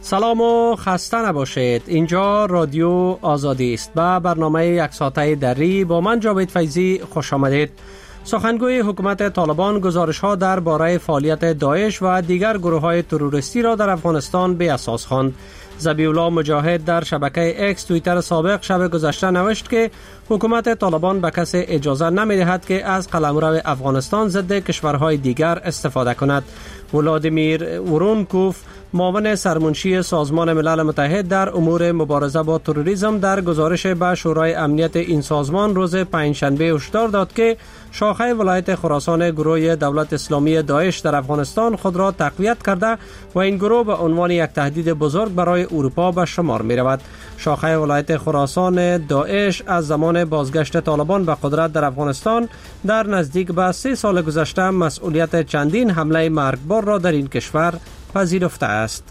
سلام و خسته نباشید. اینجا رادیو آزادی است و برنامه یک ساعته دری با من جاوید فیضی خوش آمدید. سخنگوی حکومت طالبان گزارش ها درباره فعالیت داعش و دیگر گروه های تروریستی را در افغانستان به اساس خواند. ذبیح‌الله مجاهد در شبکه اکس توییتر سابق شب گذشته نوشت که حکومت طالبان به کسی اجازه نمی‌دهد که از قلمرو افغانستان ضد کشورهای دیگر استفاده کند. ولادیمیر ورونکوف، معاون سرمنشی سازمان ملل متحد در امور مبارزه با تروریسم، در گزارش به شورای امنیت این سازمان روز پنجشنبه هشدار داد که شاخه ولایت خراسان گروه دولت اسلامی داعش در افغانستان خود را تقویت کرده و این گروه به عنوان یک تهدید بزرگ برای اروپا به شمار می رود. شاخه ولایت خراسان داعش از زمان بازگشت طالبان به قدرت در افغانستان در نزدیک به 3 سال گذشته مسئولیت چندین حمله مرگبار را در این کشور پذیرفته است.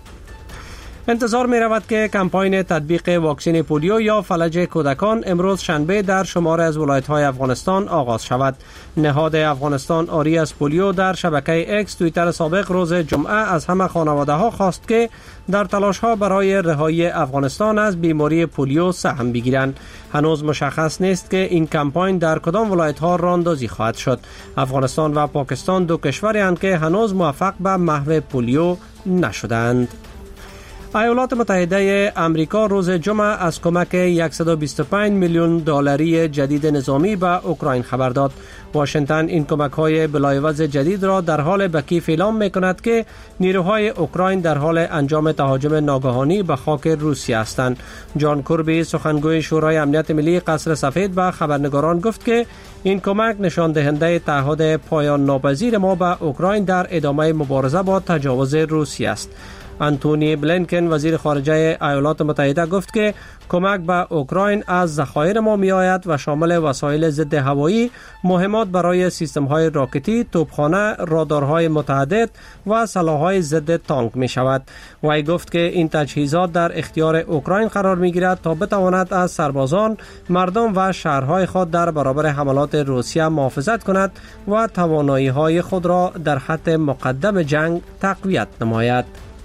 انتظار می رود که کمپاین تطبیق واکسن پولیو یا فلج کودکان امروز شنبه در شمار از ولایت‌های افغانستان آغاز شود. نهاد افغانستان آری از پولیو در شبکه اکس توییتر سابق روز جمعه از همه خانواده‌ها خواست که در تلاش‌ها برای رهایی افغانستان از بیماری پولیو سهم بگیرند. هنوز مشخص نیست که این کمپاین در کدام ولایت‌ها راه‌اندازی خواهد شد. افغانستان و پاکستان دو کشوری هستند که هنوز موفق به محو پولیو نشدند. ایالات متحده آمریکا روز جمعه از کمک 125 میلیون دلاری جدید نظامی به اوکراین خبر داد. واشنگتن این کمک‌های بلایوز جدید را در حال به کیف اعلام می‌کند که نیروهای اوکراین در حال انجام تهاجم ناگهانی به خاک روسیه هستند. جان کوربی، سخنگوی شورای امنیت ملی قصر سفید، به خبرنگاران گفت که این کمک نشان دهنده تعهد پایان ناپذیر ما به اوکراین در ادامه مبارزه با تجاوز روسیه است. آنتونی بلینکن، وزیر خارجه ایالات متحده، گفت که کمک به اوکراین از ذخایر ما می آید و شامل وسایل ضد هوایی، مهمات برای سیستم‌های راکتی، توپخانه، رادارهای متعدد و سلاح‌های ضد تانک می شود. وی گفت که این تجهیزات در اختیار اوکراین قرار می گیرد تا بتواند از سربازان، مردم و شهرهای خود در برابر حملات روسیه محافظت کند و توانایی‌های خود را در خط مقدم جنگ تقویت نماید.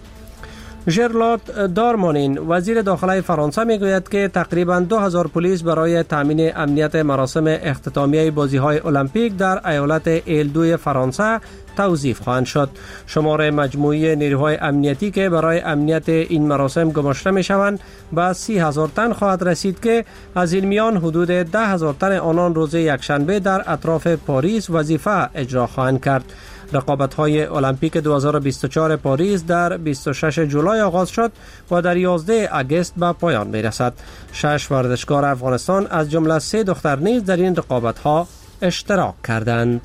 ژرالد دارمانین، وزیر داخله فرانسه، میگوید که تقریباً 2000 پلیس برای تامین امنیت مراسم اختتامیه بازی‌های المپیک در ایالت ایل-2 فرانسه توظیف خواهند شد. شمار مجموعی نیروهای امنیتی که برای امنیت این مراسم گماشته می‌شوند به 30,000 تن خواهد رسید که از این میان حدود 10,000 تن آنان روز یکشنبه در اطراف پاریس وظیفه اجرا خواهند کرد. رقابت‌های المپیک 2024 پاریس در 26 جولای آغاز شد و در 11 آگوست به پایان می‌رسد. 6 ورزشکار افغانستان از جمله 3 دختر نیز در این رقابت‌ها اشتراک کردند.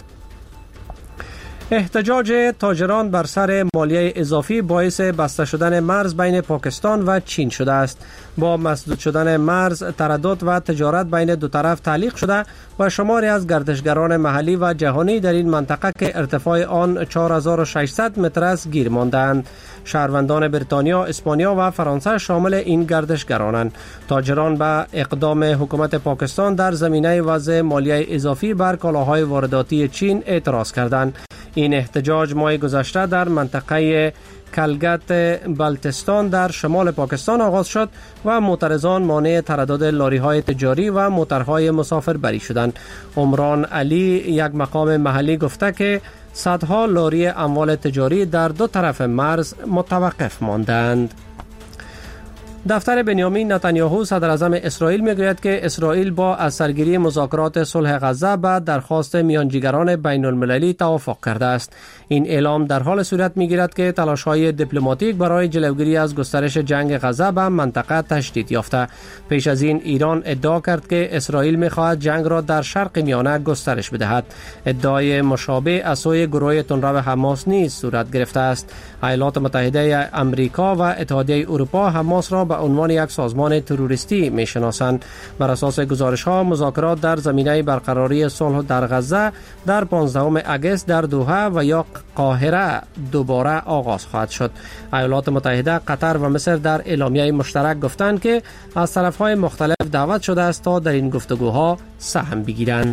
احتجاج تاجران بر سر مالیه اضافی باعث بسته شدن مرز بین پاکستان و چین شده است. با مسدود شدن مرز، تردد و تجارت بین دو طرف تعلیق شده و شماری از گردشگران محلی و جهانی در این منطقه که ارتفاع آن 4600 متر است گیر ماندند. شهروندان بریتانیا، اسپانیا و فرانسه شامل این گردشگرانند. تاجران به اقدام حکومت پاکستان در زمینه وضع مالیه اضافی بر کالاهای وارداتی چین اعتراض کردند. این احتجاج ماه گذشته در منطقه کلگت بلتستان در شمال پاکستان آغاز شد و معترضان مانع تردد لاری‌های تجاری و موترهای مسافربری شدند. عمران علی، یک مقام محلی، گفته که صدها لاری اموال تجاری در دو طرف مرز متوقف ماندند. دفتر بنیامین نتانیاهو، صدر اعظم اسرائیل، میگوید که اسرائیل با از سرگیری مذاکرات صلح غزه به درخواست میانجیگران بین المللی توافق کرده است. این اعلام در حال صورت میگیرد که تلاش‌های دیپلماتیک برای جلوگیری از گسترش جنگ غزه به منطقه تشدید یافته. پیش از این ایران ادعا کرد که اسرائیل می‌خواهد جنگ را در شرق میانه گسترش بدهد. ادعای مشابه از سوی گروه تندرو حماس نیز صورت گرفته است. ایالات متحده آمریکا و اتحادیه اروپا حماس را به عنوان یک سازمان تروریستی میشناسند. بر اساس گزارش‌ها، مذاکرات در زمینه برقراری صلح در غزه در 15 آگوست در دوحه و یا قاهره دوباره آغاز خواهد شد. ایالات متحده، قطر و مصر در اعلامیه مشترک گفتند که از طرف‌های مختلف دعوت شده است تا در این گفتگوها سهم بگیرند.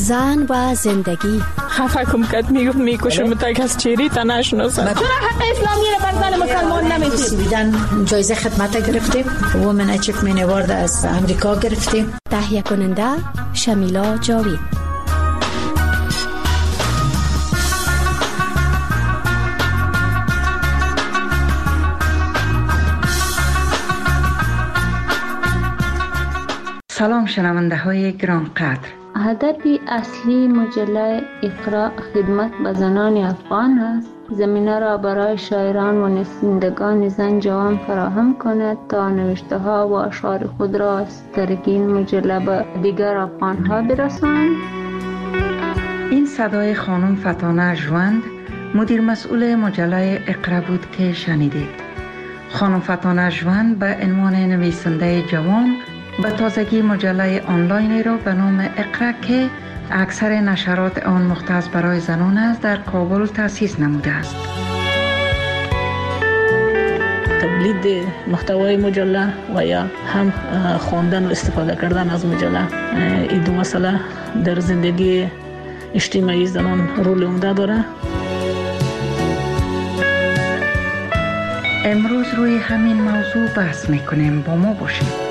زن و زندگی. خفه کم کد میگفت میکشم تا کس چیری تا نشناسم. چرا حق اسلامی رو بر زن مسلمان نمیدیم؟ سویدن جایزه خدمت گرفتیم، وومن اچیومنت اوارد از امریکا گرفتیم. تهیه کننده شمیلا جاوید. سلام شنونده های گرانقدر. هدف اصلی مجله اقرا خدمت به زنان افغان است. زمینه را برای شاعران و نویسندگان زن جوان فراهم کند تا نوشته ها و اشعار خود را از طریق این مجله به دیگر افغان ها برسانند. این صدای خانم فتانه ژوند، مدیر مسئول مجله اقرا بود که شنیدید. خانم فتانه ژوند به عنوان نویسنده جوان به تازگی مجله آنلاینی را به نام اقرا که اکثر نشرات آن مختص برای زنان است در کابل تأسیس نموده است. تولید محتوای مجله و یا هم خواندن و استفاده کردن از مجله، این دو مسئله در زندگی اجتماعی زنان رول عمده داره. امروز روی همین موضوع بحث میکنیم، با ما باشید.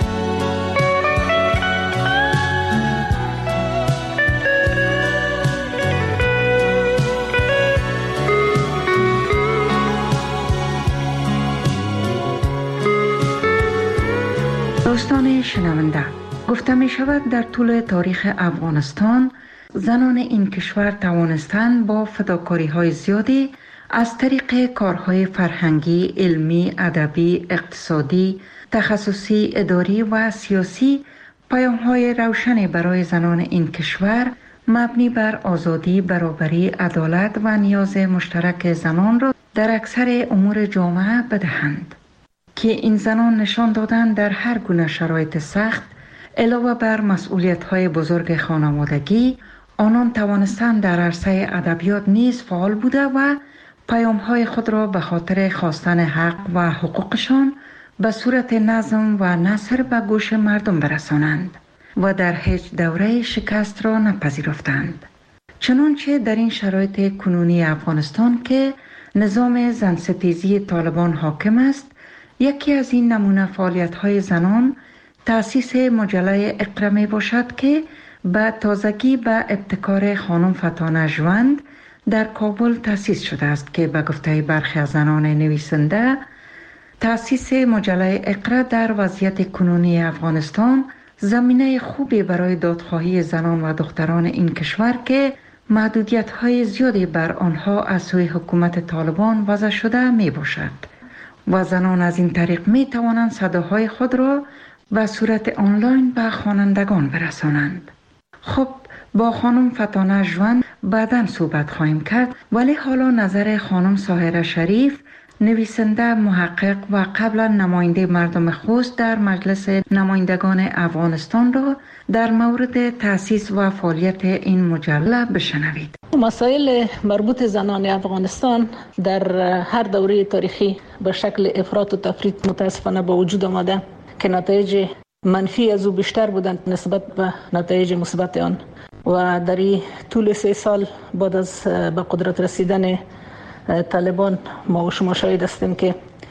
دوستان شنونده، گفته می شود در طول تاریخ افغانستان زنان این کشور توانستند با فداکاری های زیادی از طریق کارهای فرهنگی، علمی، ادبی، اقتصادی، تخصصی، اداری و سیاسی پیام های روشنی برای زنان این کشور مبنی بر آزادی، برابری، عدالت و نیاز مشترک زنان را در اکثر امور جامعه بدهند. که این زنان نشان دادند در هر گونه شرایط سخت علاوه بر مسئولیت‌های بزرگ خانوادگی، آنان توانستند در عرصه ادبیات نیز فعال بوده و پیام‌های خود را به خاطر خواستن حق و حقوقشان به صورت نظم و نثر به گوش مردم برسانند و در هیچ دوره شکست را نپذیرفتند. چنانچه در این شرایط کنونی افغانستان که نظام زنستیزی طالبان حاکم است، یکی از این نمونه فعالیت‌های زنان تأسیس مجله اقرا می باشد که به تازگی به ابتکار خانم فتانه ژوند در کابل تأسیس شده است که به گفته برخی از زنان نویسنده تأسیس مجله اقرا در وضعیت کنونی افغانستان زمینه خوبی برای دادخواهی زنان و دختران این کشور که محدودیت‌های زیادی بر آنها از سوی حکومت طالبان وضع شده می باشد و زنان از این طریق می توانند صداهای خود را به صورت آنلاین به خوانندگان برسانند. خب با خانم فتانه ژوند بعداً صحبت خواهیم کرد، ولی حالا نظر خانم ساحره شریف، نویسنده، محقق و قبلا نماینده مردم خوست در مجلس نمایندگان افغانستان را در مورد تأسیس و فعالیت این مجله بشنوید. مسائل مربوط زنان افغانستان در هر دوره تاریخی به شکل افراط و تفریط متاسفانه به وجود آمده که نتایج منفی از او بیشتر بودند نسبت به نتایج مثبت آن و در طول 3 سال بعد از به قدرت رسیدن طالبان ما و شما شاهد هستیم که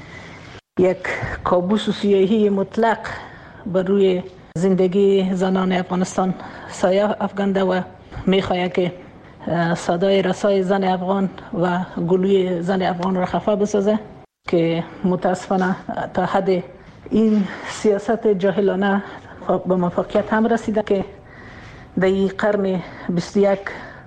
یک کابوس سیاهی مطلق بر روی زندگی زنان افغانستان سایه افکنده و میخواهد که صدای رسای زن افغان و گلوی زن افغان را خفه بسازه که متاسفانه تا حد این سیاست جاهلانه به موفقیت هم رسیده که در این قرن 21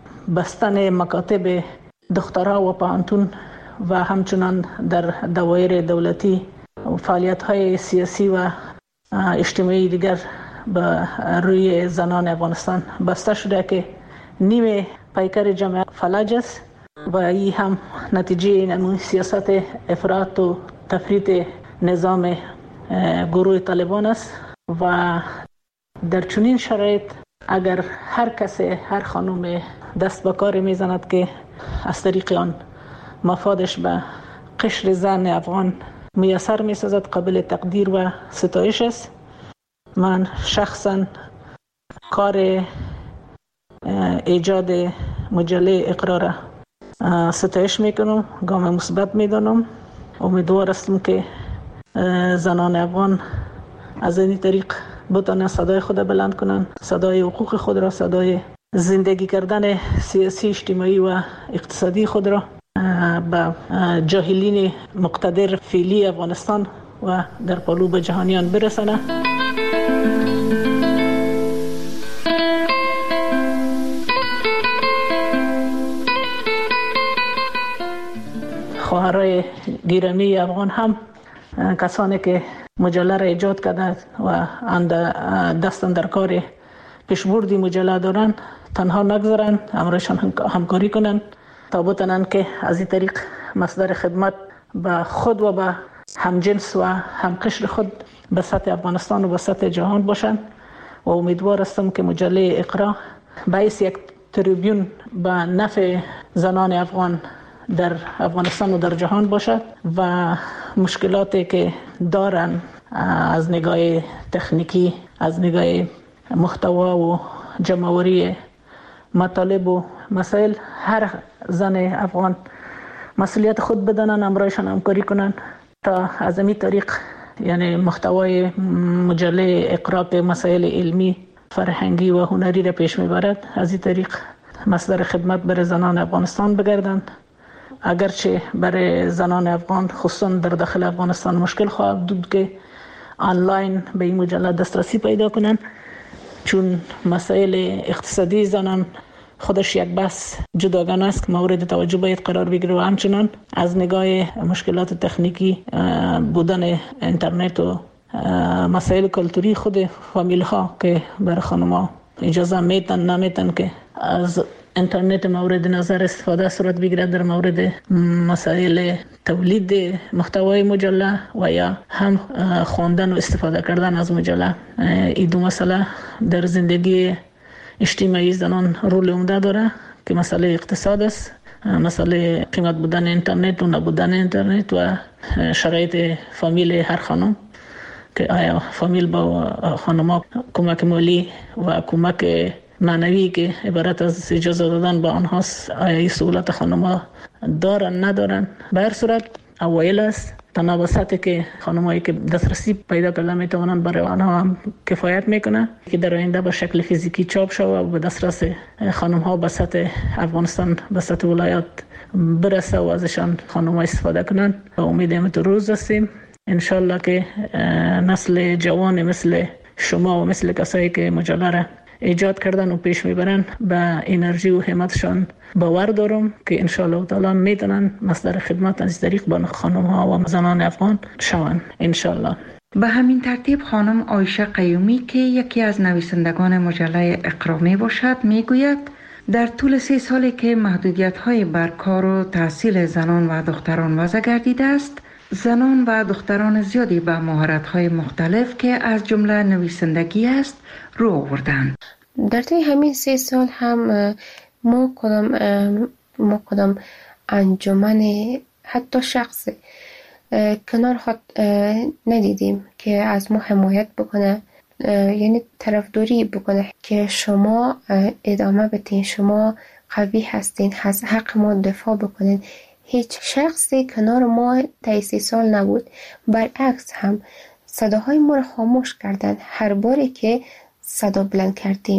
بستن مکاتب دخترها و پانتون و همچنان در دوایر دولتی فعالیت‌های سیاسی و اجتماعی دیگر به روی زنان افغانستان بسته شده که نیمه پیکر جامعه فلج است و این هم نتیجه این سیاست افراط و تفریط نظام گروه طالبان است و در چنین شرایط اگر هر کس، هر خانم دست به کار میزند که از طریق آن مفادش به قشر زن افغان میسر میسازد، قابل تقدیر و ستایش است. من شخصا کار ایجاد مجله اقرا را ستایش میکنم، گام مثبت میدانم. امیدوار هستم که زنان افغان از این طریق بتوانند صدای خود بلند کنند، صدای حقوق خود را، صدای زندگی کردن سیاسی، اجتماعی و اقتصادی خود را به جاهلین مقتدر فعلی افغانستان و در قلوب جهانیان برسانند. خواهرای گرامی افغان هم کسانی که مجله را ایجاد کردند و دستن در کار پیشبردی مجله دارند تنها نگذارند، همراهشان همکاری کنند تا بتوانند که از این طریق مصدر خدمت به خود و به همجنس و همقشر خود به سطح افغانستان و به سطح جهان باشند. و امیدوار هستم که مجله اقرا باعث یک تریبیون به نفع زنان افغان در افغانستان و در جهان باشد و مشکلاتی که دارن از نگاه تکنیکی، از نگاه محتوا و جمع‌آوری مطالب و مسائل، هر زن افغان مسئولیت خود بدانن، همراهشان همکاری کنن تا از این طریق یعنی محتوای مجله اقرا که مسائل علمی، فرهنگی و هنری را پیش میبرد، از این طریق مصدر خدمت برای زنان افغانستان بگردند. اگرچه برای زنان افغان خصوصا در داخل افغانستان مشکل خواهد بود که آنلاین به این مجله دسترسی پیدا کنند، چون مسائل اقتصادی زنان خودش یک بحث جداگانه است که مورد توجه باید قرار بگیره و همچنان از نگاه مشکلات تکنیکی بودن اینترنت و مسائل کلتوری خود فامیل ها که برای خانم‌ها اجازه میتن نمیتن که از اینترنت مورد نظر استفاده صورت بگیره در مورد مسائل تولید محتوای مجله و یا هم خواندن و استفاده کردن از مجله. این دو مسئله در زندگی اجتماعی زنان رول عمده داره که مسئله اقتصاد است، مسئله قیمت بودن اینترنت و نبودن اینترنت و شرایط فامیل هر خانم که آیا فامیل با خانم‌ها کمک مالی و کمک معنوی که عبارت از اجازه دادن به آنهاست، آیا این سهولت خانم‌ها دارن ندارن. به هر صورت اوایل است، تناسباتی که خانم‌هایی که دسترسی پیدا کردن میتوانند برای آنها هم کفایت میکنه که در آینده به شکل فیزیکی چاپ شود و به دسترس خانم‌ها به سطح افغانستان، به سطح ولایات برسه و ازشان خانم‌ها استفاده کنند. و امیدوارم تو روز هستیم انشالله که نسل جوان مثل شما و مثل کسایی که مجله را ایجاد کردن و پیش میبرن به انرژی و همتشان باور دارم که انشالله تعالی میتونن مصدر خدمت از طریق به خانم‌ها و زنان افغان شوند انشالله. به همین ترتیب خانم عایشه قیومی که یکی از نویسندگان مجله اقرا می باشد میگوید در طول 3 سالی که محدودیت‌های بر کار و تحصیل زنان و دختران وضع گردیده است، زنان و دختران زیادی به مهارت‌های مختلف که از جمله نویسندگی است رو آوردند. در طی همین 3 سال هم ما کدام انجمن حتی شخصی کنار خود ندیدیم که از ما حمایت بکنه، یعنی طرفداری بکنه که شما ادامه بدین، شما قوی هستین، از حق ما دفاع بکنین. هیچ شخصی کنار ما طی 3 سال نبود. برعکس هم صداهای ما رو خاموش کردن هر باری که صدا بلند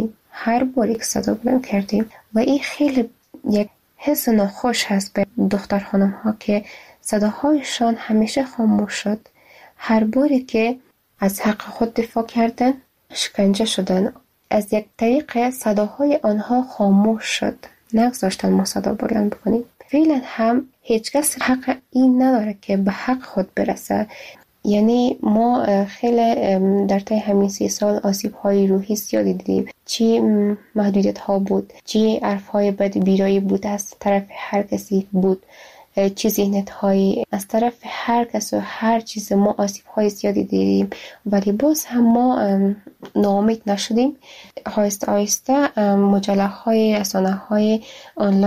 کردیم و این خیلی یک حس ناخوش هست به دختر خانم ها که صداهایشان همیشه خاموش شد. هر باری که از حق خود دفاع کردن شکنجه شدن، از یک طریق صداهای آنها خاموش شد، نگذاشتن ما صدا بلند بکنیم. فعلا هم هیچ کس حق این نداره که به حق خود برسه. یعنی ما خیلی در طی همین 3 سال آسیب‌های روحی زیادی دیدیم، چی محدودیت‌ها بود، چی حرف‌های بد بیرایی بود از طرف هر کسی بود، چی ذهنیت‌های از طرف هر کس و هر چیز. ما آسیب‌های زیادی دیدیم ولی باز هم ما ناامید نشدیم. آهسته آهسته مجله‌های، رسانه‌های آنلاین